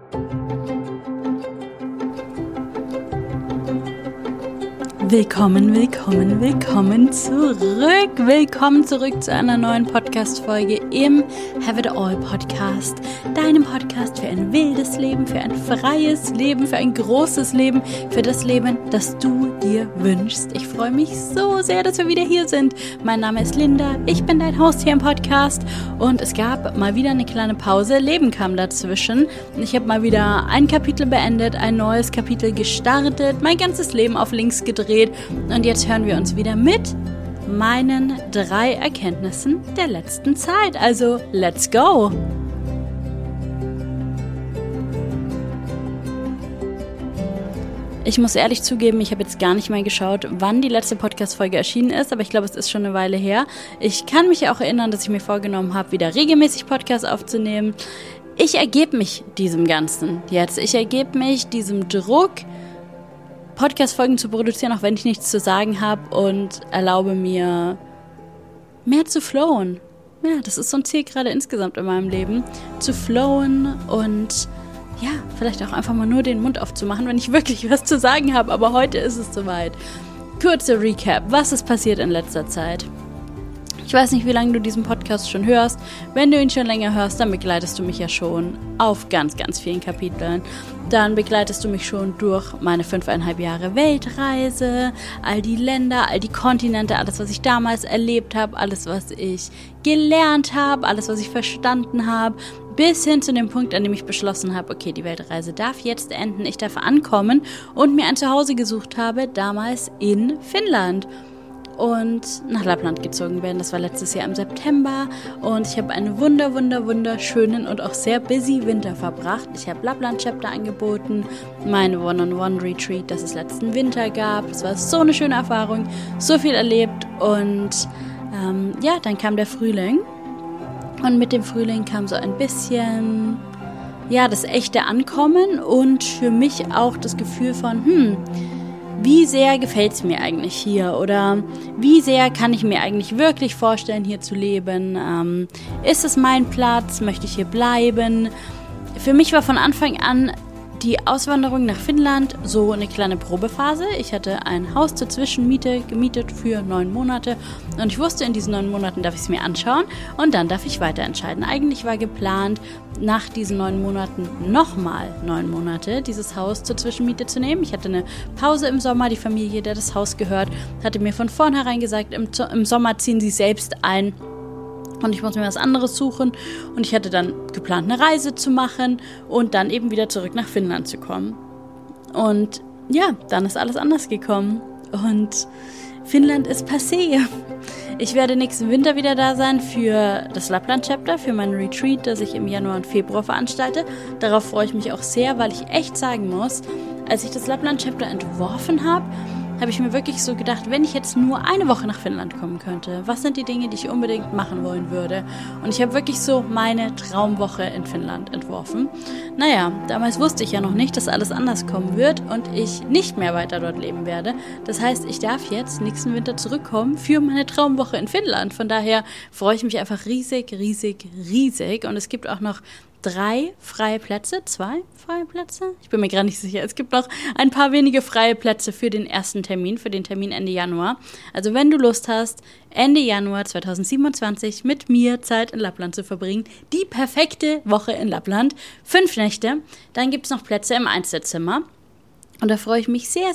Willkommen zurück. Willkommen zurück zu einer neuen Podcast-Folge im Have It All Podcast. Deinem Podcast für ein wildes Leben, für ein freies Leben, für ein großes Leben, für das Leben, das du dir wünschst. Ich freue mich so sehr, dass wir wieder hier sind. Mein Name ist Linda, ich bin dein Host hier im Podcast und es gab mal wieder eine kleine Pause. Leben kam dazwischen. Ich habe mal wieder ein Kapitel beendet, ein neues Kapitel gestartet, mein ganzes Leben auf links gedreht. Und jetzt hören wir uns wieder mit meinen 3 Erkenntnissen der letzten Zeit. Also, let's go! Ich muss ehrlich zugeben, ich habe jetzt gar nicht mal geschaut, wann die letzte Podcast-Folge erschienen ist, aber ich glaube, es ist schon eine Weile her. Ich kann mich auch erinnern, dass ich mir vorgenommen habe, wieder regelmäßig Podcasts aufzunehmen. Ich ergebe mich diesem Ganzen jetzt. Ich ergebe mich diesem Druck, Podcast-Folgen zu produzieren, auch wenn ich nichts zu sagen habe, und erlaube mir, mehr zu flowen. Ja, das ist so ein Ziel gerade insgesamt in meinem Leben, zu flowen und ja, vielleicht auch einfach mal nur den Mund aufzumachen, wenn ich wirklich was zu sagen habe, aber heute ist es soweit. Kurze Recap, was ist passiert in letzter Zeit? Ich weiß nicht, wie lange du diesen Podcast schon hörst. Wenn du ihn schon länger hörst, dann begleitest du mich ja schon auf ganz, ganz vielen Kapiteln. Dann begleitest du mich schon durch meine 5,5 Jahre Weltreise, all die Länder, all die Kontinente, alles, was ich damals erlebt habe, alles, was ich gelernt habe, alles, was ich verstanden habe, bis hin zu dem Punkt, an dem ich beschlossen habe, okay, die Weltreise darf jetzt enden, ich darf ankommen und mir ein Zuhause gesucht habe, damals in Finnland. Und nach Lappland gezogen werden. Das war letztes Jahr im September und ich habe einen wunderschönen und auch sehr busy Winter verbracht. Ich habe Lappland-Chapter angeboten, meine One-on-One-Retreat, das es letzten Winter gab. Es war so eine schöne Erfahrung, so viel erlebt und dann kam der Frühling und mit dem Frühling kam so ein bisschen, das echte Ankommen und für mich auch das Gefühl von, wie sehr gefällt es mir eigentlich hier oder wie sehr kann ich mir eigentlich wirklich vorstellen, hier zu leben? Ist es mein Platz? Möchte ich hier bleiben? Für mich war von Anfang an die Auswanderung nach Finnland so eine kleine Probephase. Ich hatte ein Haus zur Zwischenmiete gemietet für 9 Monate und ich wusste, in diesen 9 Monaten darf ich es mir anschauen und dann darf ich weiter entscheiden. Eigentlich war geplant, nach diesen 9 Monaten nochmal 9 Monate dieses Haus zur Zwischenmiete zu nehmen. Ich hatte eine Pause im Sommer. Die Familie, der das Haus gehört, hatte mir von vornherein gesagt, im Sommer ziehen sie selbst ein. Und ich muss mir was anderes suchen und ich hatte dann geplant, eine Reise zu machen und dann eben wieder zurück nach Finnland zu kommen. Und ja, dann ist alles anders gekommen und Finnland ist passé. Ich werde nächsten Winter wieder da sein für das Lappland-Chapter, für mein Retreat, das ich im Januar und Februar veranstalte. Darauf freue ich mich auch sehr, weil ich echt sagen muss, als ich das Lappland-Chapter entworfen habe ich mir wirklich so gedacht, wenn ich jetzt nur eine Woche nach Finnland kommen könnte, was sind die Dinge, die ich unbedingt machen wollen würde? Und ich habe wirklich so meine Traumwoche in Finnland entworfen. Naja, damals wusste ich ja noch nicht, dass alles anders kommen wird und ich nicht mehr weiter dort leben werde. Das heißt, ich darf jetzt nächsten Winter zurückkommen für meine Traumwoche in Finnland. Von daher freue ich mich einfach riesig. Und es gibt auch noch 2 freie Plätze. Ich bin mir gerade nicht sicher. Es gibt noch ein paar wenige freie Plätze für den ersten Termin, für den Termin Ende Januar. Also wenn du Lust hast, Ende Januar 2027 mit mir Zeit in Lappland zu verbringen, die perfekte Woche in Lappland, 5 Nächte, dann gibt es noch Plätze im Einzelzimmer. Und da freue ich mich sehr,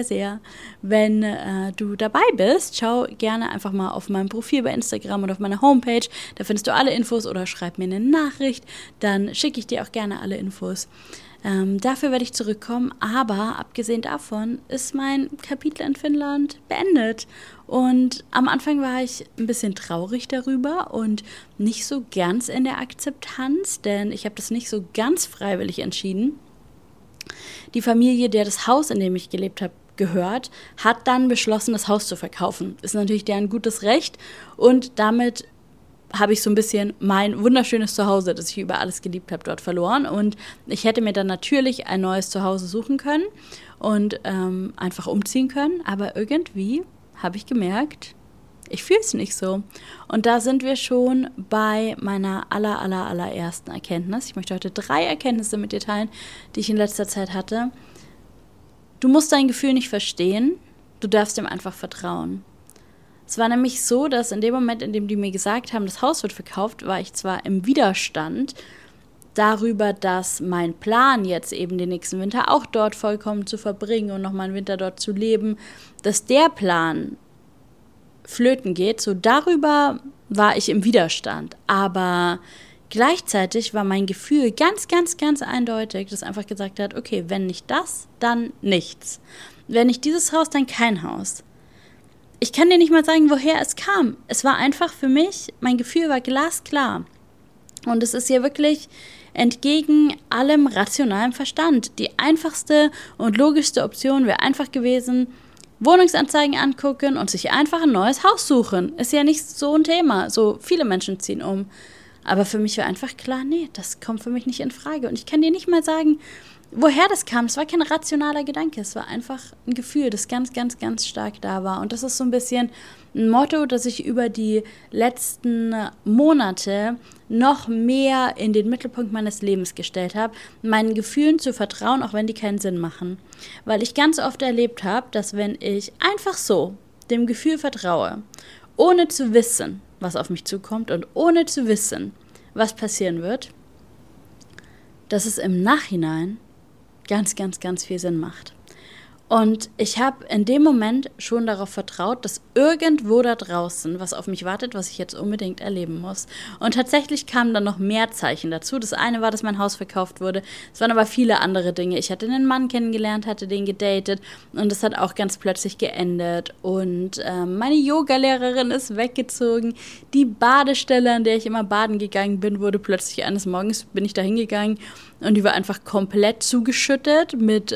wenn du dabei bist. Schau gerne einfach mal auf meinem Profil bei Instagram oder auf meiner Homepage. Da findest du alle Infos oder schreib mir eine Nachricht. Dann schicke ich dir auch gerne alle Infos. Dafür werde ich zurückkommen. Aber abgesehen davon ist mein Kapitel in Finnland beendet. Und am Anfang war ich ein bisschen traurig darüber und nicht so ganz in der Akzeptanz, denn ich habe das nicht so ganz freiwillig entschieden. Die Familie, der das Haus, in dem ich gelebt habe, gehört, hat dann beschlossen, das Haus zu verkaufen. Ist natürlich deren gutes Recht und damit habe ich so ein bisschen mein wunderschönes Zuhause, das ich über alles geliebt habe, dort verloren. Und ich hätte mir dann natürlich ein neues Zuhause suchen können und einfach umziehen können. Aber irgendwie habe ich gemerkt, Ich fühle es nicht so. Und da sind wir schon bei meiner allerersten Erkenntnis. Ich möchte heute 3 Erkenntnisse mit dir teilen, die ich in letzter Zeit hatte. Du musst dein Gefühl nicht verstehen, du darfst ihm einfach vertrauen. Es war nämlich so, dass in dem Moment, in dem die mir gesagt haben, das Haus wird verkauft, war ich zwar im Widerstand darüber, dass mein Plan jetzt eben den nächsten Winter auch dort vollkommen zu verbringen und nochmal einen Winter dort zu leben, dass der Plan flöten geht, so darüber war ich im Widerstand. Aber gleichzeitig war mein Gefühl ganz eindeutig, das einfach gesagt hat, okay, wenn nicht das, dann nichts. Wenn nicht dieses Haus, dann kein Haus. Ich kann dir nicht mal sagen, woher es kam. Es war einfach für mich, mein Gefühl war glasklar. Und es ist hier wirklich entgegen allem rationalen Verstand. Die einfachste und logischste Option wäre einfach gewesen, Wohnungsanzeigen angucken und sich einfach ein neues Haus suchen. Ist ja nicht so ein Thema. So viele Menschen ziehen um. Aber für mich war einfach klar, nee, das kommt für mich nicht in Frage. Und ich kann dir nicht mal sagen, woher das kam. Es war kein rationaler Gedanke. Es war einfach ein Gefühl, das ganz stark da war. Und das ist so ein bisschen ein Motto, das ich über die letzten Monate noch mehr in den Mittelpunkt meines Lebens gestellt habe, meinen Gefühlen zu vertrauen, auch wenn die keinen Sinn machen. Weil ich ganz oft erlebt habe, dass wenn ich einfach so dem Gefühl vertraue, ohne zu wissen, was auf mich zukommt und ohne zu wissen, was passieren wird, dass es im Nachhinein ganz viel Sinn macht. Und ich habe in dem Moment schon darauf vertraut, dass irgendwo da draußen was auf mich wartet, was ich jetzt unbedingt erleben muss. Und tatsächlich kamen dann noch mehr Zeichen dazu. Das eine war, dass mein Haus verkauft wurde. Es waren aber viele andere Dinge. Ich hatte einen Mann kennengelernt, hatte den gedatet und das hat auch ganz plötzlich geendet. Und meine Yogalehrerin ist weggezogen. Die Badestelle, an der ich immer baden gegangen bin, wurde plötzlich eines Morgens, bin ich da hingegangen und die war einfach komplett zugeschüttet mit,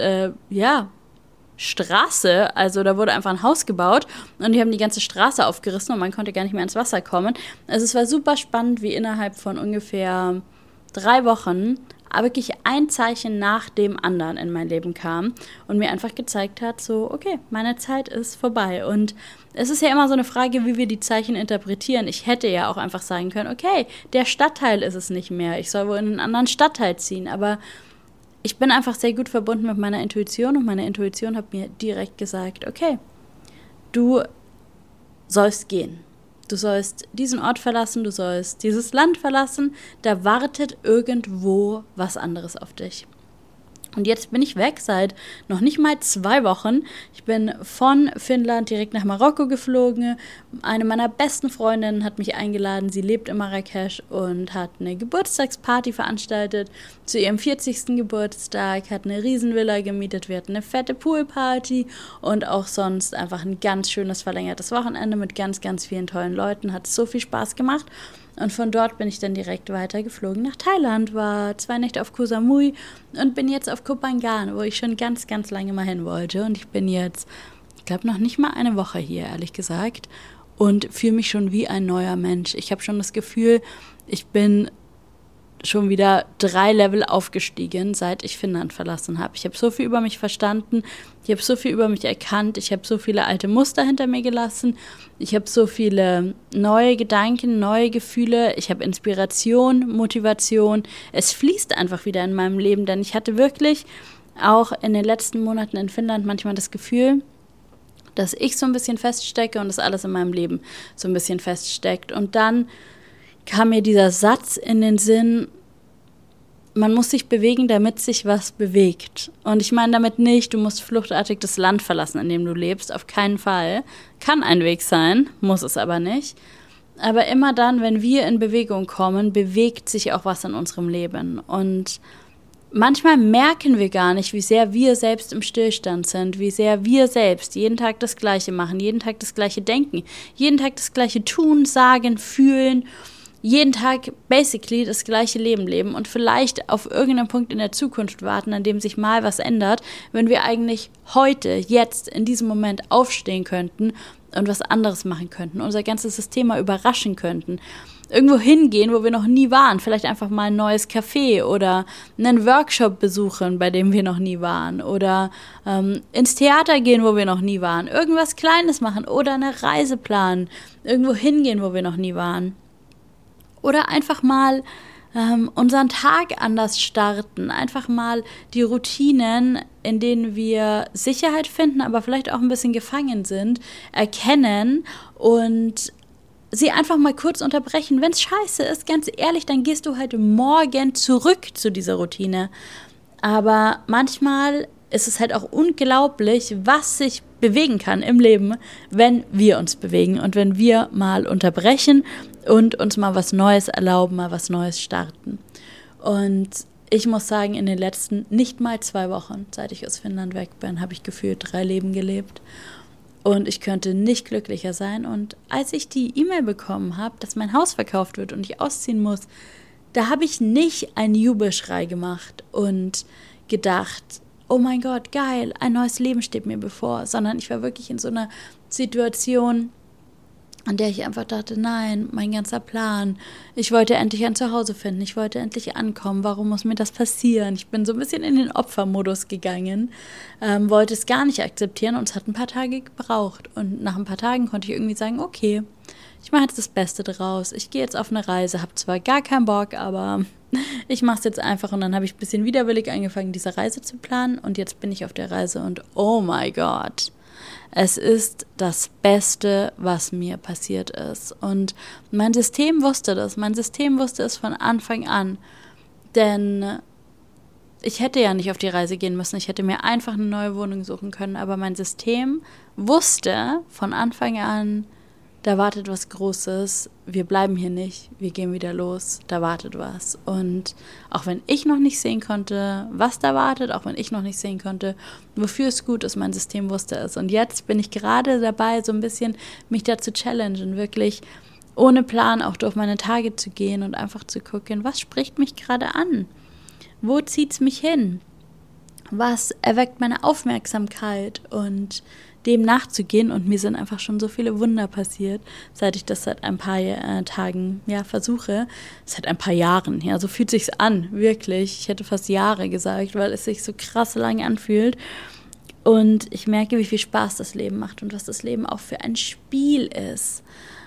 Straße, also da wurde einfach ein Haus gebaut und die haben die ganze Straße aufgerissen und man konnte gar nicht mehr ins Wasser kommen. Also es war super spannend, wie innerhalb von ungefähr 3 Wochen wirklich ein Zeichen nach dem anderen in mein Leben kam und mir einfach gezeigt hat, so, okay, meine Zeit ist vorbei. Und es ist ja immer so eine Frage, wie wir die Zeichen interpretieren. Ich hätte ja auch einfach sagen können, okay, der Stadtteil ist es nicht mehr, ich soll wohl in einen anderen Stadtteil ziehen, aber ich bin einfach sehr gut verbunden mit meiner Intuition und meine Intuition hat mir direkt gesagt, okay, du sollst gehen. Du sollst diesen Ort verlassen, du sollst dieses Land verlassen, da wartet irgendwo was anderes auf dich. Und jetzt bin ich weg, seit noch nicht mal 2 Wochen. Ich bin von Finnland direkt nach Marokko geflogen. Eine meiner besten Freundinnen hat mich eingeladen. Sie lebt in Marrakesch und hat eine Geburtstagsparty veranstaltet zu ihrem 40. Geburtstag, hat eine Riesenvilla gemietet. Wir hatten eine fette Poolparty und auch sonst einfach ein ganz schönes verlängertes Wochenende mit ganz vielen tollen Leuten. Hat so viel Spaß gemacht. Und von dort bin ich dann direkt weitergeflogen nach Thailand, war 2 Nächte auf Koh Samui und bin jetzt auf Koh Phangan, wo ich schon ganz lange mal hin wollte. Und ich bin jetzt, ich glaube, noch nicht mal eine Woche hier, ehrlich gesagt, und fühle mich schon wie ein neuer Mensch. Ich habe schon das Gefühl, ich bin schon wieder 3 Level aufgestiegen, seit ich Finnland verlassen habe. Ich habe so viel über mich verstanden, ich habe so viel über mich erkannt, ich habe so viele alte Muster hinter mir gelassen, ich habe so viele neue Gedanken, neue Gefühle, ich habe Inspiration, Motivation. Es fließt einfach wieder in meinem Leben, denn ich hatte wirklich auch in den letzten Monaten in Finnland manchmal das Gefühl, dass ich so ein bisschen feststecke und dass alles in meinem Leben so ein bisschen feststeckt. Und dann kam mir dieser Satz in den Sinn, man muss sich bewegen, damit sich was bewegt. Und ich meine damit nicht, du musst fluchtartig das Land verlassen, in dem du lebst, auf keinen Fall. Kann ein Weg sein, muss es aber nicht. Aber immer dann, wenn wir in Bewegung kommen, bewegt sich auch was in unserem Leben. Und manchmal merken wir gar nicht, wie sehr wir selbst im Stillstand sind, wie sehr wir selbst jeden Tag das Gleiche machen, jeden Tag das Gleiche denken, jeden Tag das Gleiche tun, sagen, fühlen, jeden Tag basically das gleiche Leben leben und vielleicht auf irgendeinen Punkt in der Zukunft warten, an dem sich mal was ändert, wenn wir eigentlich heute, jetzt, in diesem Moment aufstehen könnten und was anderes machen könnten, unser ganzes System mal überraschen könnten. Irgendwo hingehen, wo wir noch nie waren, vielleicht einfach mal ein neues Café oder einen Workshop besuchen, bei dem wir noch nie waren oder ins Theater gehen, wo wir noch nie waren, irgendwas Kleines machen oder eine Reise planen, irgendwo hingehen, wo wir noch nie waren. Oder einfach mal unseren Tag anders starten, einfach mal die Routinen, in denen wir Sicherheit finden, aber vielleicht auch ein bisschen gefangen sind, erkennen und sie einfach mal kurz unterbrechen. Wenn es scheiße ist, ganz ehrlich, dann gehst du halt morgen zurück zu dieser Routine. Aber manchmal ist es halt auch unglaublich, was sich bewegen kann im Leben, wenn wir uns bewegen und wenn wir mal unterbrechen und uns mal was Neues erlauben, mal was Neues starten. Und ich muss sagen, in den letzten nicht mal 2 Wochen, seit ich aus Finnland weg bin, habe ich gefühlt 3 Leben gelebt. Und ich könnte nicht glücklicher sein. Und als ich die E-Mail bekommen habe, dass mein Haus verkauft wird und ich ausziehen muss, da habe ich nicht einen Jubelschrei gemacht und gedacht, oh mein Gott, geil, ein neues Leben steht mir bevor, sondern ich war wirklich in so einer Situation, an der ich einfach dachte, nein, mein ganzer Plan, ich wollte endlich ein Zuhause finden, ich wollte endlich ankommen, warum muss mir das passieren? Ich bin so ein bisschen in den Opfermodus gegangen, wollte es gar nicht akzeptieren und es hat ein paar Tage gebraucht und nach ein paar Tagen konnte ich irgendwie sagen, okay, ich mache jetzt das Beste draus, ich gehe jetzt auf eine Reise, habe zwar gar keinen Bock, aber ich mache es jetzt einfach und dann habe ich ein bisschen widerwillig angefangen, diese Reise zu planen und jetzt bin ich auf der Reise und oh mein Gott, es ist das Beste, was mir passiert ist. Und mein System wusste das, mein System wusste es von Anfang an, denn ich hätte ja nicht auf die Reise gehen müssen, ich hätte mir einfach eine neue Wohnung suchen können, aber mein System wusste von Anfang an, da wartet was Großes, wir bleiben hier nicht, wir gehen wieder los, da wartet was. Und auch wenn ich noch nicht sehen konnte, was da wartet, auch wenn ich noch nicht sehen konnte, wofür es gut ist, mein System wusste es. Und jetzt bin ich gerade dabei, so ein bisschen mich da zu challengen, wirklich ohne Plan auch durch meine Tage zu gehen und einfach zu gucken, was spricht mich gerade an? Wo zieht es mich hin? Was erweckt meine Aufmerksamkeit? Und dem nachzugehen und mir sind einfach schon so viele Wunder passiert, seit ich das seit ein paar Tagen versuche, seit ein paar Jahren, so fühlt sich's an, wirklich, ich hätte fast Jahre gesagt, weil es sich so krass lang anfühlt und ich merke, wie viel Spaß das Leben macht und was das Leben auch für ein Spiel ist,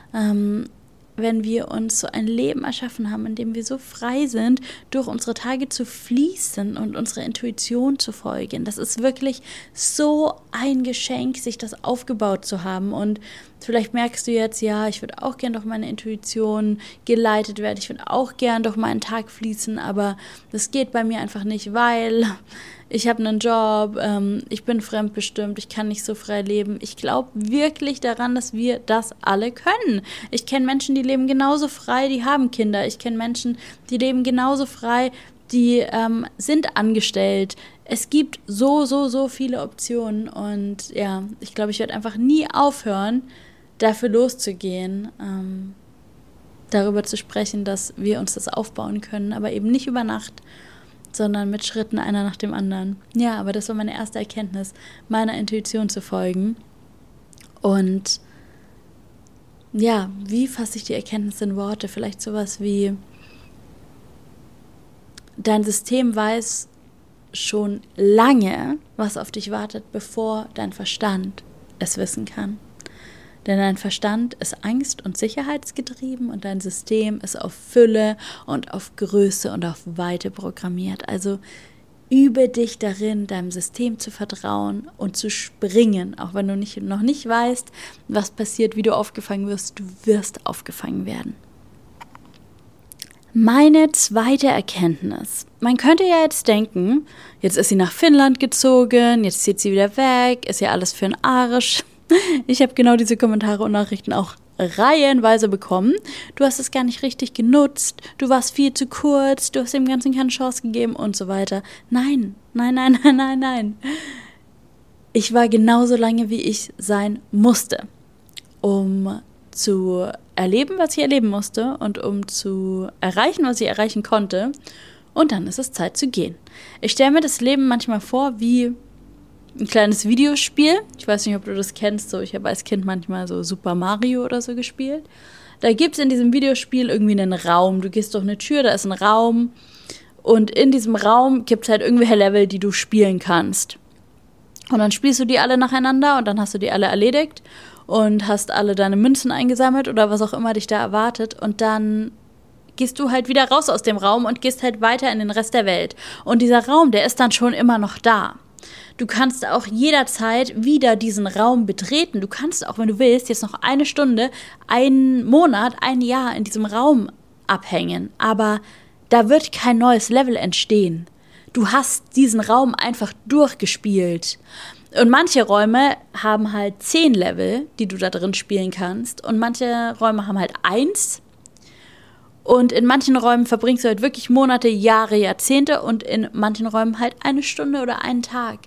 wenn wir uns so ein Leben erschaffen haben, in dem wir so frei sind, durch unsere Tage zu fließen und unserer Intuition zu folgen. Das ist wirklich so ein Geschenk, sich das aufgebaut zu haben. Und vielleicht merkst du jetzt, ja, ich würde auch gern durch meine Intuition geleitet werden. Ich würde auch gern durch meinen Tag fließen, aber das geht bei mir einfach nicht, weil ich habe einen Job, ich bin fremdbestimmt, ich kann nicht so frei leben. Ich glaube wirklich daran, dass wir das alle können. Ich kenne Menschen, die leben genauso frei, die haben Kinder. Ich kenne Menschen, die leben genauso frei, die sind angestellt. Es gibt so viele Optionen und ja, ich glaube, ich werde einfach nie aufhören, dafür loszugehen, darüber zu sprechen, dass wir uns das aufbauen können, aber eben nicht über Nacht, sondern mit Schritten einer nach dem anderen. Ja, aber das war meine erste Erkenntnis, meiner Intuition zu folgen. Und ja, wie fasse ich die Erkenntnis in Worte? Vielleicht sowas wie, dein System weiß schon lange, was auf dich wartet, bevor dein Verstand es wissen kann. Denn dein Verstand ist angst- und sicherheitsgetrieben und dein System ist auf Fülle und auf Größe und auf Weite programmiert. Also übe dich darin, deinem System zu vertrauen und zu springen, auch wenn du noch nicht weißt, was passiert, wie du aufgefangen wirst. Du wirst aufgefangen werden. Meine zweite Erkenntnis. Man könnte ja jetzt denken, jetzt ist sie nach Finnland gezogen, jetzt zieht sie wieder weg, ist ja alles für den Arsch. Ich habe genau diese Kommentare und Nachrichten auch reihenweise bekommen. Du hast es gar nicht richtig genutzt, du warst viel zu kurz, du hast dem Ganzen keine Chance gegeben und so weiter. Nein. Ich war genauso lange, wie ich sein musste, um zu erleben, was ich erleben musste und um zu erreichen, was ich erreichen konnte. Und dann ist es Zeit zu gehen. Ich stelle mir das Leben manchmal vor wie ein kleines Videospiel. Ich weiß nicht, ob du das kennst. Ich habe als Kind manchmal so Super Mario oder so gespielt. Da gibt es in diesem Videospiel irgendwie einen Raum. Du gehst durch eine Tür, da ist ein Raum. Und in diesem Raum gibt es halt irgendwelche Level, die du spielen kannst. Und dann spielst du die alle nacheinander und dann hast du die alle erledigt. und hast alle deine Münzen eingesammelt oder was auch immer dich da erwartet und dann gehst du halt wieder raus aus dem Raum und gehst halt weiter in den Rest der Welt. Und dieser Raum, der ist dann schon immer noch da. Du kannst auch jederzeit wieder diesen Raum betreten. Du kannst auch, wenn du willst, jetzt noch 1 Stunde, 1 Monat, 1 Jahr in diesem Raum abhängen. Aber da wird kein neues Level entstehen. Du hast diesen Raum einfach durchgespielt. Und manche Räume haben halt 10 Level, die du da drin spielen kannst. Und manche Räume haben halt 1. Und in manchen Räumen verbringst du halt wirklich Monate, Jahre, Jahrzehnte und in manchen Räumen halt 1 Stunde oder 1 Tag.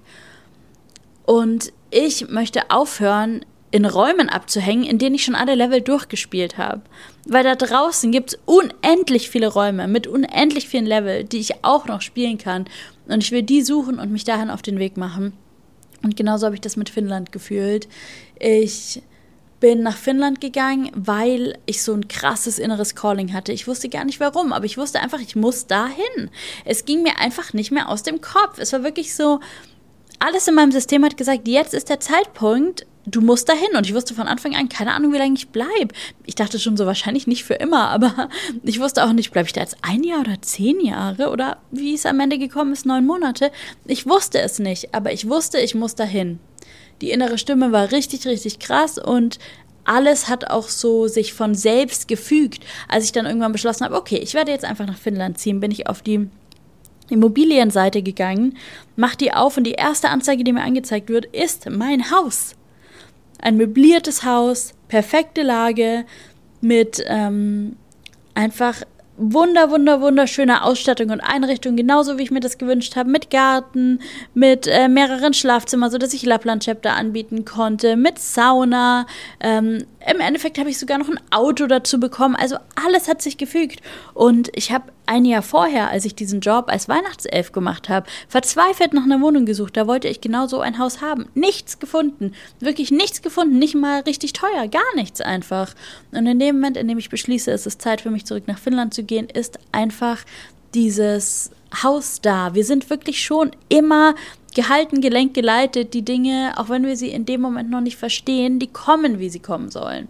Und ich möchte aufhören, in Räumen abzuhängen, in denen ich schon alle Level durchgespielt habe. Weil da draußen gibt es unendlich viele Räume mit unendlich vielen Level, die ich auch noch spielen kann. Und ich will die suchen und mich dahin auf den Weg machen. Und genauso habe ich das mit Finnland gefühlt. Ich bin nach Finnland gegangen, weil ich so ein krasses inneres Calling hatte. Ich wusste gar nicht warum, aber ich wusste einfach, ich muss dahin. Es ging mir einfach nicht mehr aus dem Kopf. Es war wirklich so, alles in meinem System hat gesagt, jetzt ist der Zeitpunkt, du musst dahin. Und ich wusste von Anfang an, keine Ahnung, wie lange ich bleibe. Ich dachte schon so, wahrscheinlich nicht für immer, aber ich wusste auch nicht, bleibe ich da jetzt 1 Jahr oder 10 Jahre oder wie es am Ende gekommen ist, 9 Monate. Ich wusste es nicht, aber ich wusste, ich muss dahin. Die innere Stimme war richtig, richtig krass und alles hat auch so sich von selbst gefügt. Als ich dann irgendwann beschlossen habe, okay, ich werde jetzt einfach nach Finnland ziehen, bin ich auf die Immobilienseite gegangen, mach die auf und die erste Anzeige, die mir angezeigt wird, ist mein Haus. Ein möbliertes perfekte Lage mit einfach wunderschöner Ausstattung und Einrichtung, genauso wie ich mir das gewünscht habe, mit Garten, mit mehreren Schlafzimmern, sodass ich Lappland-Chapter anbieten konnte, mit Sauna. Im Endeffekt habe ich sogar noch ein Auto dazu bekommen. Also alles hat sich gefügt. Und ich habe 1 Jahr vorher, als ich diesen Job als Weihnachtself gemacht habe, verzweifelt nach einer Wohnung gesucht. Da wollte ich genau so ein Haus haben. Nichts gefunden. Wirklich nichts gefunden. Nicht mal richtig teuer. Gar nichts einfach. Und in dem Moment, in dem ich beschließe, es ist Zeit für mich zurück nach Finnland zu gehen, ist einfach dieses Haus da. Wir sind wirklich schon immer gehalten, gelenkt, geleitet. Die Dinge, auch wenn wir sie in dem Moment noch nicht verstehen, die kommen, wie sie kommen sollen.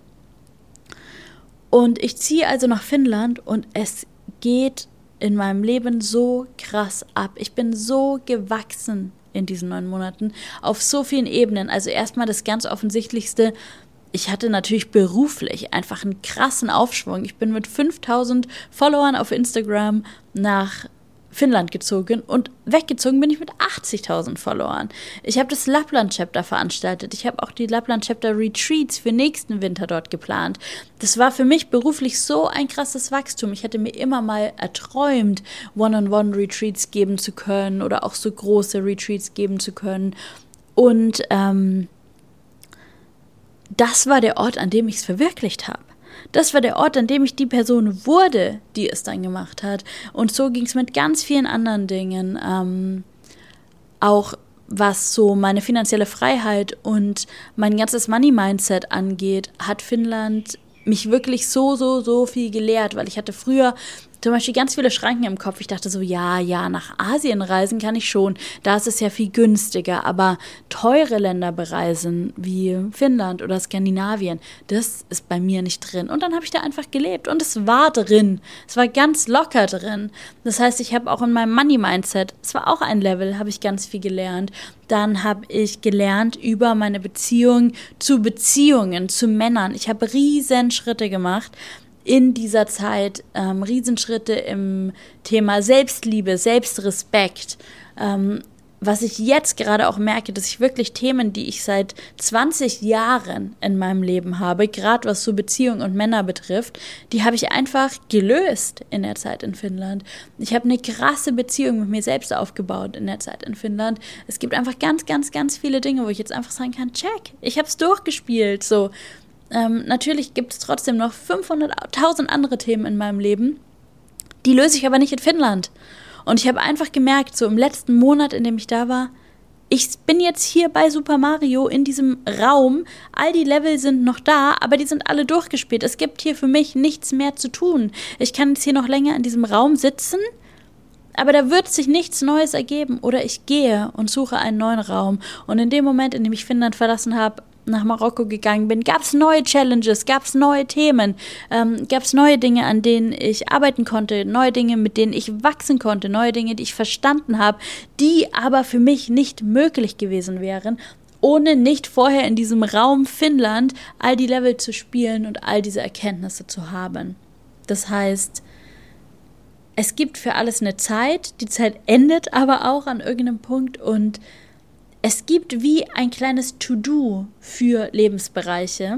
Und ich ziehe also nach Finnland und es geht in meinem Leben so krass ab. Ich bin so gewachsen in diesen 9 Monaten auf so vielen Ebenen. Also erstmal das ganz Offensichtlichste, ich hatte natürlich beruflich einfach einen krassen Aufschwung. Ich bin mit 5.000 Followern auf Instagram nach Finnland gezogen und weggezogen bin ich mit 80.000 Followern. Ich habe das Lappland-Chapter veranstaltet. Ich habe auch die Lappland-Chapter-Retreats für nächsten Winter dort geplant. Das war für mich beruflich so ein krasses Wachstum. Ich hatte mir immer mal erträumt, One-on-One-Retreats geben zu können oder auch so große Retreats geben zu können. Und das war der Ort, an dem ich es verwirklicht habe. Das war der Ort, an dem ich die Person wurde, die es dann gemacht hat. Und so ging es mit ganz vielen anderen Dingen. Auch was so meine finanzielle Freiheit und mein ganzes Money-Mindset angeht, hat Finnland mich wirklich so viel gelehrt, weil ich hatte früher zum Beispiel ganz viele Schranken im Kopf. Ich dachte so, ja, nach Asien reisen kann ich schon. Da ist es ja viel günstiger. Aber teure Länder bereisen, wie Finnland oder Skandinavien, das ist bei mir nicht drin. Und dann habe ich da einfach gelebt. Und es war drin. Es war ganz locker drin. Das heißt, ich habe auch in meinem Money-Mindset, es war auch ein Level, habe ich ganz viel gelernt. Dann habe ich gelernt über meine Beziehung zu Beziehungen, zu Männern. Ich habe riesen Schritte gemacht in dieser Zeit, Riesenschritte im Thema Selbstliebe, Selbstrespekt, was ich jetzt gerade auch merke, dass ich wirklich Themen, die ich seit 20 Jahren in meinem Leben habe, gerade was so Beziehungen und Männer betrifft, die habe ich einfach gelöst in der Zeit in Finnland. Ich habe eine krasse Beziehung mit mir selbst aufgebaut in der Zeit in Finnland. Es gibt einfach ganz viele Dinge, wo ich jetzt einfach sagen kann, check, ich habe es durchgespielt, so. Natürlich gibt es trotzdem noch 500.000 andere Themen in meinem Leben, die löse ich aber nicht in Finnland. Und ich habe einfach gemerkt, so im letzten Monat, in dem ich da war, ich bin jetzt hier bei Super Mario in diesem Raum, all die Level sind noch da, aber die sind alle durchgespielt. Es gibt hier für mich nichts mehr zu tun. Ich kann jetzt hier noch länger in diesem Raum sitzen, aber da wird sich nichts Neues ergeben. Oder ich gehe und suche einen neuen Raum. Und in dem Moment, in dem ich Finnland verlassen habe, nach Marokko gegangen bin, gab es neue Challenges, gab es neue Themen, gab es neue Dinge, an denen ich arbeiten konnte, neue Dinge, mit denen ich wachsen konnte, neue Dinge, die ich verstanden habe, die aber für mich nicht möglich gewesen wären, ohne nicht vorher in diesem Raum Finnland all die Level zu spielen und all diese Erkenntnisse zu haben. Das heißt, es gibt für alles eine Zeit, die Zeit endet aber auch an irgendeinem Punkt und es gibt wie ein kleines To-Do für Lebensbereiche.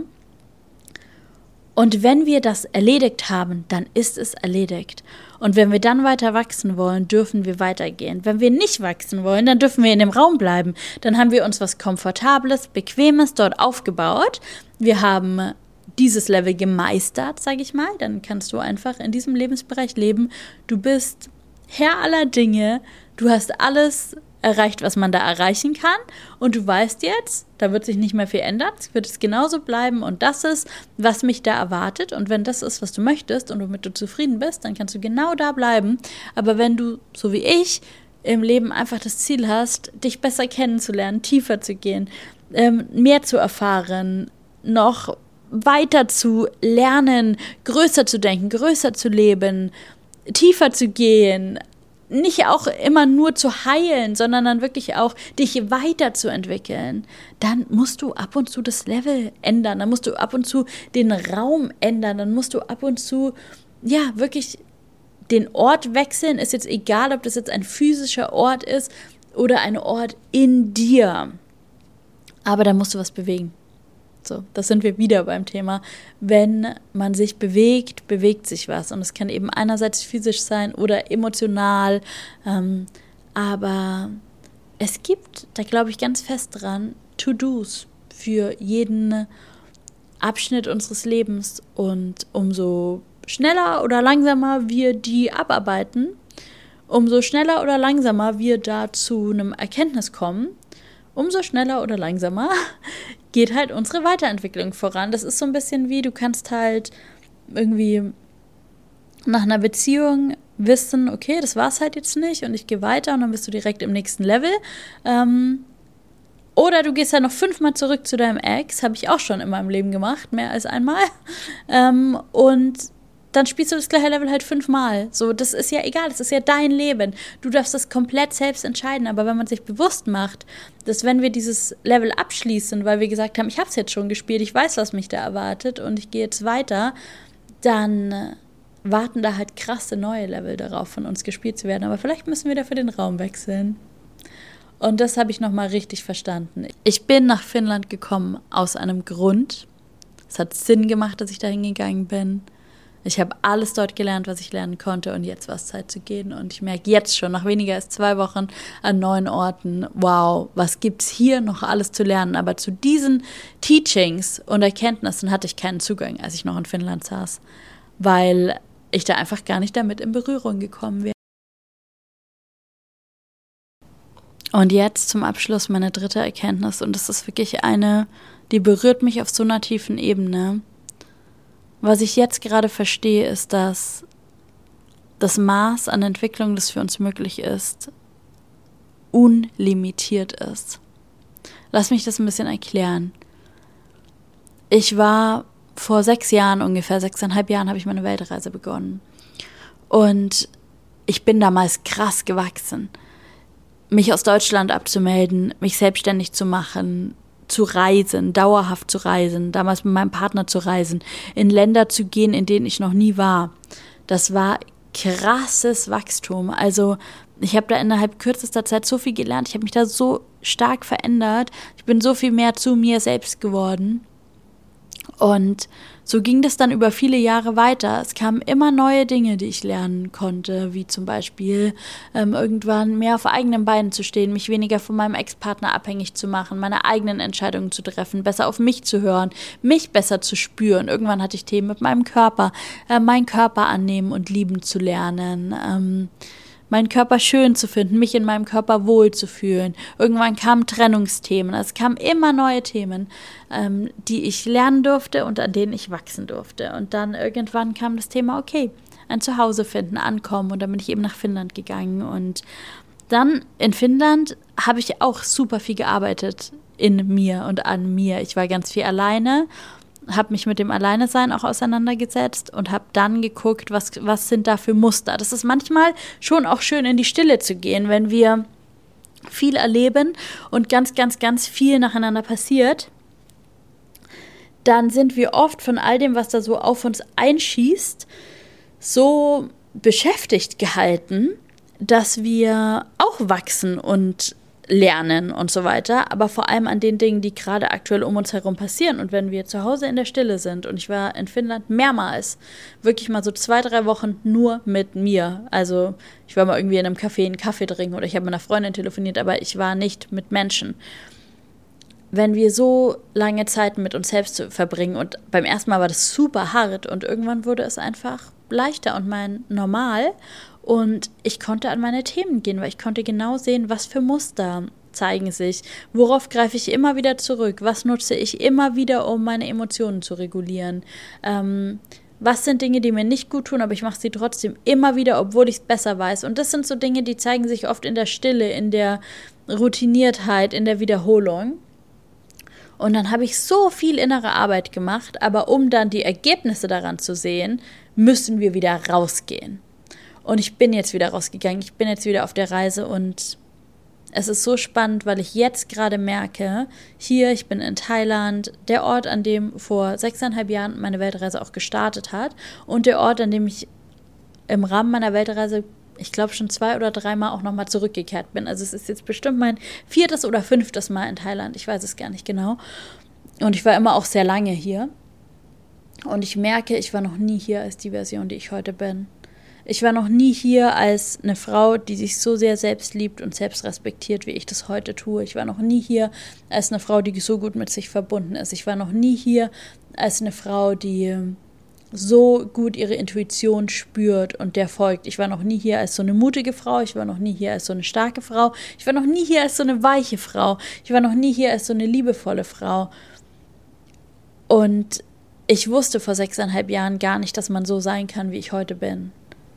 Und wenn wir das erledigt haben, dann ist es erledigt. Und wenn wir dann weiter wachsen wollen, dürfen wir weitergehen. Wenn wir nicht wachsen wollen, dann dürfen wir in dem Raum bleiben. Dann haben wir uns was Komfortables, Bequemes dort aufgebaut. Wir haben dieses Level gemeistert, sage ich mal. Dann kannst du einfach in diesem Lebensbereich leben. Du bist Herr aller Dinge. Du hast alles erreicht, was man da erreichen kann. Und du weißt jetzt, da wird sich nicht mehr viel ändern. Es wird es genauso bleiben. Und das ist, was mich da erwartet. Und wenn das ist, was du möchtest und womit du zufrieden bist, dann kannst du genau da bleiben. Aber wenn du, so wie ich, im Leben einfach das Ziel hast, dich besser kennenzulernen, tiefer zu gehen, mehr zu erfahren, noch weiter zu lernen, größer zu denken, größer zu leben, tiefer zu gehen, nicht auch immer nur zu heilen, sondern dann wirklich auch dich weiterzuentwickeln, dann musst du ab und zu das Level ändern, dann musst du ab und zu den Raum ändern, dann musst du ab und zu, ja, wirklich den Ort wechseln. Ist jetzt egal, ob das jetzt ein physischer Ort ist oder ein Ort in dir. Aber da musst du was bewegen. So, das sind wir wieder beim Thema. Wenn man sich bewegt, bewegt sich was. Und es kann eben einerseits physisch sein oder emotional. Aber es gibt, da glaube ich ganz fest dran, To-Dos für jeden Abschnitt unseres Lebens. Und umso schneller oder langsamer wir die abarbeiten, umso schneller oder langsamer wir da zu einem Erkenntnis kommen, umso schneller oder langsamer geht halt unsere Weiterentwicklung voran. Das ist so ein bisschen wie, du kannst halt irgendwie nach einer Beziehung wissen, okay, das war's halt jetzt nicht und ich gehe weiter und dann bist du direkt im nächsten Level. Oder du gehst halt noch 5-mal zurück zu deinem Ex, habe ich auch schon in meinem Leben gemacht, mehr als einmal. Und dann spielst du das gleiche Level halt 5-mal. So, das ist ja egal, das ist ja dein Leben. Du darfst das komplett selbst entscheiden. Aber wenn man sich bewusst macht, dass wenn wir dieses Level abschließen, weil wir gesagt haben, ich habe es jetzt schon gespielt, ich weiß, was mich da erwartet und ich gehe jetzt weiter, dann warten da halt krasse neue Level darauf, von uns gespielt zu werden. Aber vielleicht müssen wir dafür den Raum wechseln. Und das habe ich nochmal richtig verstanden. Ich bin nach Finnland gekommen aus einem Grund. Es hat Sinn gemacht, dass ich da hingegangen bin. Ich habe alles dort gelernt, was ich lernen konnte und jetzt war es Zeit zu gehen. Und ich merke jetzt schon, nach weniger als 2 Wochen an neuen Orten, wow, was gibt's hier noch alles zu lernen? Aber zu diesen Teachings und Erkenntnissen hatte ich keinen Zugang, als ich noch in Finnland saß, weil ich da einfach gar nicht damit in Berührung gekommen wäre. Und jetzt zum Abschluss meine 3. Erkenntnis und das ist wirklich eine, die berührt mich auf so einer tiefen Ebene. Was ich jetzt gerade verstehe, ist, dass das Maß an Entwicklung, das für uns möglich ist, unlimitiert ist. Lass mich das ein bisschen erklären. Ich war vor 6 Jahren ungefähr, 6,5 Jahren, habe ich meine Weltreise begonnen. Und ich bin damals krass gewachsen. Mich aus Deutschland abzumelden, mich selbstständig zu machen, zu reisen, dauerhaft zu reisen, damals mit meinem Partner zu reisen, in Länder zu gehen, in denen ich noch nie war. Das war krasses Wachstum. Also ich habe da innerhalb kürzester Zeit so viel gelernt, ich habe mich da so stark verändert, ich bin so viel mehr zu mir selbst geworden. Und so ging das dann über viele Jahre weiter. Es kamen immer neue Dinge, die ich lernen konnte, wie zum Beispiel irgendwann mehr auf eigenen Beinen zu stehen, mich weniger von meinem Ex-Partner abhängig zu machen, meine eigenen Entscheidungen zu treffen, besser auf mich zu hören, mich besser zu spüren. Irgendwann hatte ich Themen mit meinem Körper, meinen Körper annehmen und lieben zu lernen, meinen Körper schön zu finden, mich in meinem Körper wohl zu fühlen. Irgendwann kamen Trennungsthemen, es kamen immer neue Themen, die ich lernen durfte und an denen ich wachsen durfte. Und dann irgendwann kam das Thema, okay, ein Zuhause finden, ankommen und dann bin ich eben nach Finnland gegangen. Und dann in Finnland habe ich auch super viel gearbeitet in mir und an mir. Ich war ganz viel alleine, habe mich mit dem Alleinesein auch auseinandergesetzt und habe dann geguckt, was sind da für Muster. Das ist manchmal schon auch schön, in die Stille zu gehen, wenn wir viel erleben und ganz, ganz, ganz viel nacheinander passiert. Dann sind wir oft von all dem, was da so auf uns einschießt, so beschäftigt gehalten, dass wir auch wachsen und lernen und so weiter, aber vor allem an den Dingen, die gerade aktuell um uns herum passieren. Und wenn wir zu Hause in der Stille sind, und ich war in Finnland mehrmals, wirklich mal so 2-3 Wochen nur mit mir. Also ich war mal irgendwie in einem Café einen Kaffee trinken oder ich habe mit einer Freundin telefoniert, aber ich war nicht mit Menschen. Wenn wir so lange Zeit mit uns selbst verbringen, und beim ersten Mal war das super hart und irgendwann wurde es einfach leichter und mein Normal. Und ich konnte an meine Themen gehen, weil ich konnte genau sehen, was für Muster zeigen sich, worauf greife ich immer wieder zurück, was nutze ich immer wieder, um meine Emotionen zu regulieren, was sind Dinge, die mir nicht gut tun, aber ich mache sie trotzdem immer wieder, obwohl ich es besser weiß. Und das sind so Dinge, die zeigen sich oft in der Stille, in der Routiniertheit, in der Wiederholung. Und dann habe ich so viel innere Arbeit gemacht, aber um dann die Ergebnisse daran zu sehen, müssen wir wieder rausgehen. Und ich bin jetzt wieder rausgegangen, ich bin jetzt wieder auf der Reise und es ist so spannend, weil ich jetzt gerade merke, hier, ich bin in Thailand, der Ort, an dem vor 6,5 Jahren meine Weltreise auch gestartet hat und der Ort, an dem ich im Rahmen meiner Weltreise, ich glaube schon 2 oder 3 Mal auch nochmal zurückgekehrt bin. Also es ist jetzt bestimmt mein 4. oder 5. Mal in Thailand, ich weiß es gar nicht genau. Und ich war immer auch sehr lange hier und ich merke, ich war noch nie hier als die Version, die ich heute bin. Ich war noch nie hier als eine Frau, die sich so sehr selbst liebt und selbst respektiert, wie ich das heute tue. Ich war noch nie hier als eine Frau, die so gut mit sich verbunden ist. Ich war noch nie hier als eine Frau, die so gut ihre Intuition spürt und der folgt. Ich war noch nie hier als so eine mutige Frau. Ich war noch nie hier als so eine starke Frau. Ich war noch nie hier als so eine weiche Frau. Ich war noch nie hier als so eine liebevolle Frau. Und ich wusste vor 6,5 Jahren gar nicht, dass man so sein kann, wie ich heute bin.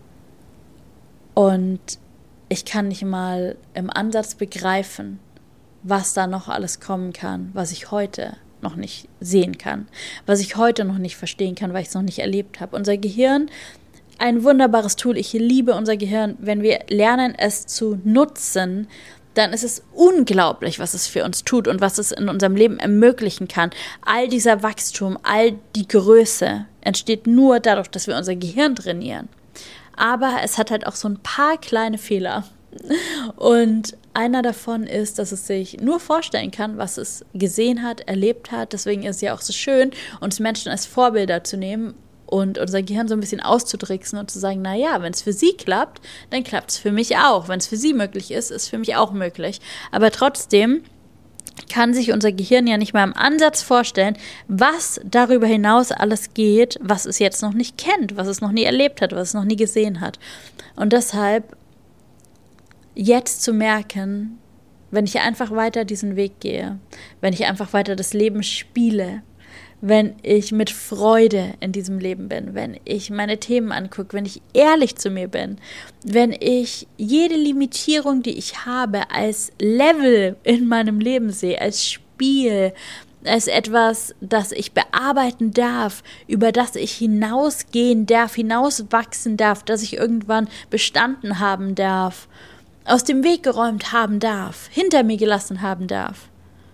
Und ich kann nicht mal im Ansatz begreifen, was da noch alles kommen kann, was ich heute noch nicht sehen kann, was ich heute noch nicht verstehen kann, weil ich es noch nicht erlebt habe. Unser Gehirn, ein wunderbares Tool. Ich liebe unser Gehirn. Wenn wir lernen, es zu nutzen, dann ist es unglaublich, was es für uns tut und was es in unserem Leben ermöglichen kann. All dieser Wachstum, all die Größe entsteht nur dadurch, dass wir unser Gehirn trainieren. Aber es hat halt auch so ein paar kleine Fehler. Und einer davon ist, dass es sich nur vorstellen kann, was es gesehen hat, erlebt hat. Deswegen ist es ja auch so schön, uns Menschen als Vorbilder zu nehmen und unser Gehirn so ein bisschen auszutricksen und zu sagen, naja, wenn es für sie klappt, dann klappt es für mich auch. Wenn es für sie möglich ist, ist es für mich auch möglich. Aber trotzdem kann sich unser Gehirn ja nicht mal im Ansatz vorstellen, was darüber hinaus alles geht, was es jetzt noch nicht kennt, was es noch nie erlebt hat, was es noch nie gesehen hat. Und deshalb jetzt zu merken, wenn ich einfach weiter diesen Weg gehe, wenn ich einfach weiter das Leben spiele, wenn ich mit Freude in diesem Leben bin, wenn ich meine Themen angucke, wenn ich ehrlich zu mir bin, wenn ich jede Limitierung, die ich habe, als Level in meinem Leben sehe, als Spiel, als etwas, das ich bearbeiten darf, über das ich hinausgehen darf, hinauswachsen darf, das ich irgendwann bestanden haben darf, aus dem Weg geräumt haben darf, hinter mir gelassen haben darf,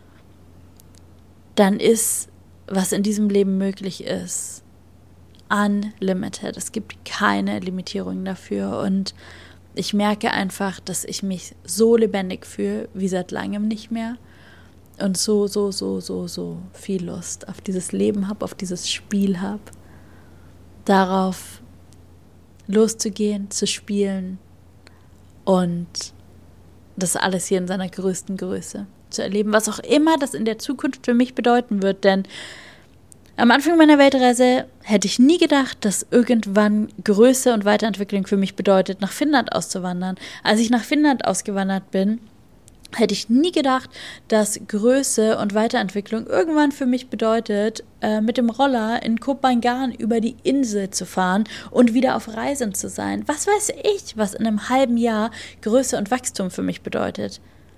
dann ist, was in diesem Leben möglich ist, unlimited. Es gibt keine Limitierung dafür und ich merke einfach, dass ich mich so lebendig fühle wie seit langem nicht mehr und so viel Lust auf dieses Leben habe, auf dieses Spiel habe, darauf loszugehen, zu spielen und das alles hier in seiner größten Größe zu erleben, was auch immer das in der Zukunft für mich bedeuten wird, denn am Anfang meiner Weltreise hätte ich nie gedacht, dass irgendwann Größe und Weiterentwicklung für mich bedeutet, nach Finnland auszuwandern. Als ich nach Finnland ausgewandert bin, hätte ich nie gedacht, dass Größe und Weiterentwicklung irgendwann für mich bedeutet, mit dem Roller in Koh Phangan über die Insel zu fahren und wieder auf Reisen zu sein. Was weiß ich, was in einem halben Jahr Größe und Wachstum für mich bedeutet.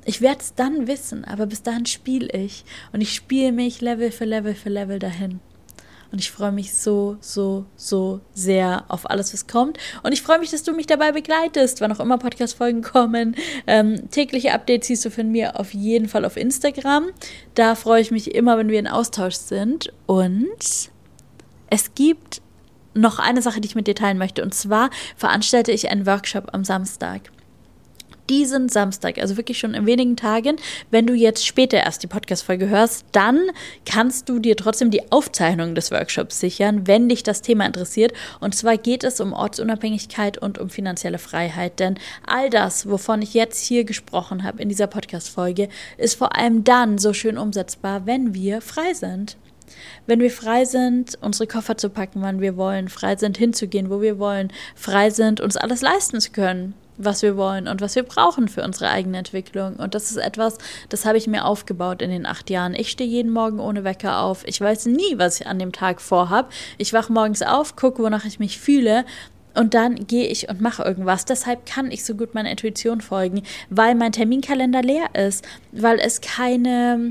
Ich werde es dann wissen, aber bis dahin spiele ich. Und ich spiele mich Level für Level für Level dahin. Und ich freue mich so, so, so sehr auf alles, was kommt. Und ich freue mich, dass du mich dabei begleitest, wann auch immer Podcast-Folgen kommen. Tägliche Updates siehst du von mir auf jeden Fall auf Instagram. Da freue ich mich immer, wenn wir in Austausch sind. Und es gibt noch eine Sache, die ich mit dir teilen möchte. Und zwar veranstalte ich einen Workshop am Samstag. Diesen Samstag, also wirklich schon in wenigen Tagen, wenn du jetzt später erst die Podcast-Folge hörst, dann kannst du dir trotzdem die Aufzeichnung des Workshops sichern, wenn dich das Thema interessiert. Und zwar geht es um Ortsunabhängigkeit und um finanzielle Freiheit, denn all das, wovon ich jetzt hier gesprochen habe in dieser Podcast-Folge, ist vor allem dann so schön umsetzbar, wenn wir frei sind. Wenn wir frei sind, unsere Koffer zu packen, wann wir wollen, frei sind, hinzugehen, wo wir wollen, frei sind, uns alles leisten zu können, was wir wollen und was wir brauchen für unsere eigene Entwicklung. Und das ist etwas, das habe ich mir aufgebaut in den 8 Jahren. Ich stehe jeden Morgen ohne Wecker auf. Ich weiß nie, was ich an dem Tag vorhabe. Ich wache morgens auf, gucke, wonach ich mich fühle. Und dann gehe ich und mache irgendwas. Deshalb kann ich so gut meiner Intuition folgen, weil mein Terminkalender leer ist, weil es keine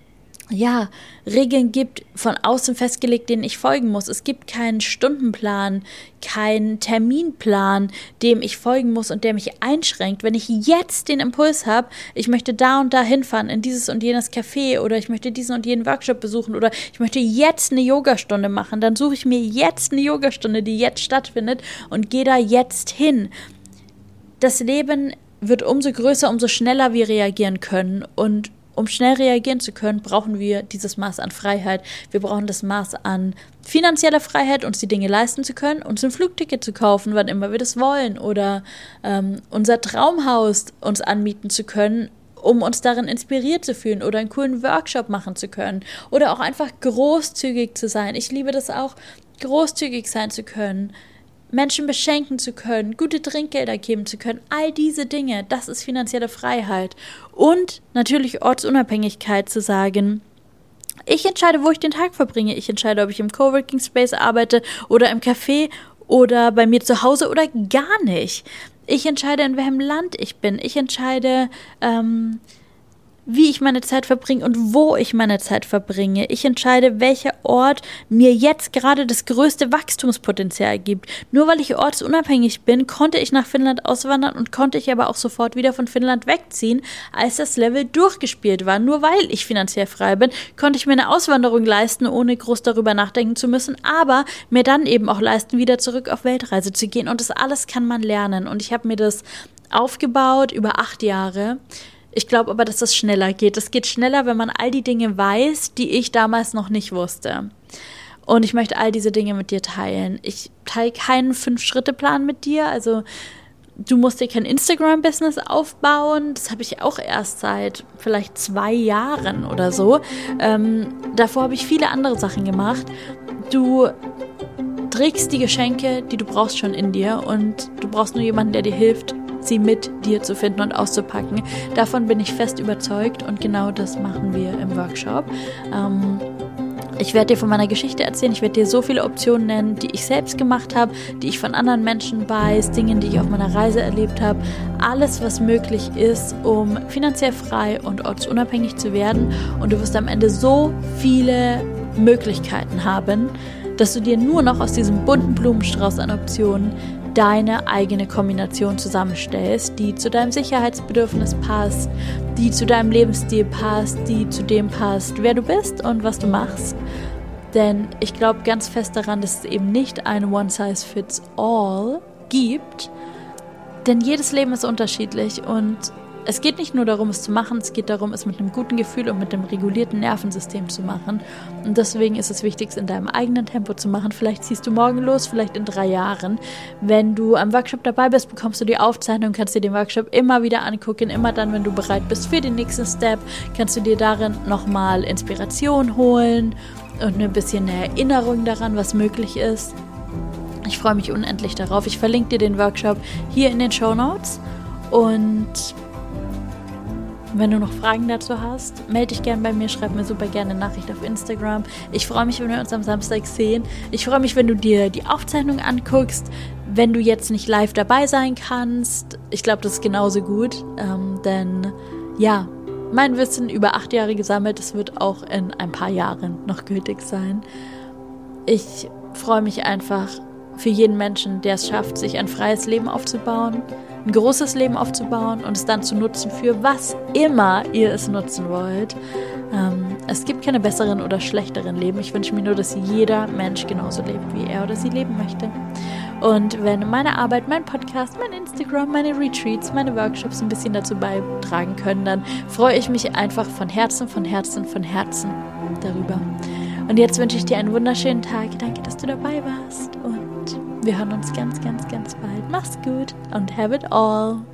Regeln gibt, von außen festgelegt, denen ich folgen muss. Es gibt keinen Stundenplan, keinen Terminplan, dem ich folgen muss und der mich einschränkt. Wenn ich jetzt den Impuls habe, ich möchte da und da hinfahren, in dieses und jenes Café oder ich möchte diesen und jenen Workshop besuchen oder ich möchte jetzt eine Yogastunde machen, dann suche ich mir jetzt eine Yogastunde, die jetzt stattfindet und gehe da jetzt hin. Das Leben wird umso größer, umso schneller wir reagieren können und um schnell reagieren zu können, brauchen wir dieses Maß an Freiheit. Wir brauchen das Maß an finanzieller Freiheit, uns die Dinge leisten zu können, uns ein Flugticket zu kaufen, wann immer wir das wollen oder unser Traumhaus uns anmieten zu können, um uns darin inspiriert zu fühlen oder einen coolen Workshop machen zu können oder auch einfach großzügig zu sein. Ich liebe das auch, großzügig sein zu können, Menschen beschenken zu können, gute Trinkgelder geben zu können, all diese Dinge, das ist finanzielle Freiheit. Und natürlich Ortsunabhängigkeit zu sagen, ich entscheide, wo ich den Tag verbringe. Ich entscheide, ob ich im Coworking Space arbeite oder im Café oder bei mir zu Hause oder gar nicht. Ich entscheide, in welchem Land ich bin. Ich entscheide, wie ich meine Zeit verbringe und wo ich meine Zeit verbringe. Ich entscheide, welcher Ort mir jetzt gerade das größte Wachstumspotenzial gibt. Nur weil ich ortsunabhängig bin, konnte ich nach Finnland auswandern und konnte ich aber auch sofort wieder von Finnland wegziehen, als das Level durchgespielt war. Nur weil ich finanziell frei bin, konnte ich mir eine Auswanderung leisten, ohne groß darüber nachdenken zu müssen, aber mir dann eben auch leisten, wieder zurück auf Weltreise zu gehen. Und das alles kann man lernen. Und ich habe mir das aufgebaut über 8 Jahre. Ich glaube aber, dass das schneller geht. Es geht schneller, wenn man all die Dinge weiß, die ich damals noch nicht wusste. Und ich möchte all diese Dinge mit dir teilen. Ich teile keinen 5-Schritte-Plan mit dir. Also du musst dir kein Instagram-Business aufbauen. Das habe ich auch erst seit vielleicht 2 Jahren oder so. Davor habe ich viele andere Sachen gemacht. Du trägst die Geschenke, die du brauchst, schon in dir. Und du brauchst nur jemanden, der dir hilft, sie mit dir zu finden und auszupacken. Davon bin ich fest überzeugt und genau das machen wir im Workshop. Ich werde dir von meiner Geschichte erzählen, ich werde dir so viele Optionen nennen, die ich selbst gemacht habe, die ich von anderen Menschen weiß, Dinge, die ich auf meiner Reise erlebt habe. Alles, was möglich ist, um finanziell frei und ortsunabhängig zu werden. Und du wirst am Ende so viele Möglichkeiten haben, dass du dir nur noch aus diesem bunten Blumenstrauß an Optionen deine eigene Kombination zusammenstellst, die zu deinem Sicherheitsbedürfnis passt, die zu deinem Lebensstil passt, die zu dem passt, wer du bist und was du machst. Denn ich glaube ganz fest daran, dass es eben nicht ein One-Size-Fits-All gibt, denn jedes Leben ist unterschiedlich und es geht nicht nur darum, es zu machen, es geht darum, es mit einem guten Gefühl und mit einem regulierten Nervensystem zu machen. Und deswegen ist es wichtig, es in deinem eigenen Tempo zu machen. Vielleicht ziehst du morgen los, vielleicht in 3 Jahren. Wenn du am Workshop dabei bist, bekommst du die Aufzeichnung, kannst dir den Workshop immer wieder angucken. Immer dann, wenn du bereit bist für den nächsten Step, kannst du dir darin nochmal Inspiration holen und ein bisschen eine Erinnerung daran, was möglich ist. Ich freue mich unendlich darauf. Ich verlinke dir den Workshop hier in den Shownotes und wenn du noch Fragen dazu hast, melde dich gerne bei mir, schreib mir super gerne eine Nachricht auf Instagram. Ich freue mich, wenn wir uns am Samstag sehen. Ich freue mich, wenn du dir die Aufzeichnung anguckst. Wenn du jetzt nicht live dabei sein kannst, ich glaube, das ist genauso gut, denn ja, mein Wissen über 8 Jahre gesammelt, das wird auch in ein paar Jahren noch gültig sein. Ich freue mich einfach für jeden Menschen, der es schafft, sich ein freies Leben aufzubauen, ein großes Leben aufzubauen und es dann zu nutzen für was immer ihr es nutzen wollt. Es gibt keine besseren oder schlechteren Leben. Ich wünsche mir nur, dass jeder Mensch genauso lebt, wie er oder sie leben möchte. Und wenn meine Arbeit, mein Podcast, mein Instagram, meine Retreats, meine Workshops ein bisschen dazu beitragen können, dann freue ich mich einfach von Herzen darüber. Und jetzt wünsche ich dir einen wunderschönen Tag. Danke, dass du dabei warst. Und wir hören uns ganz, ganz, ganz bald. Mach's gut und have it all.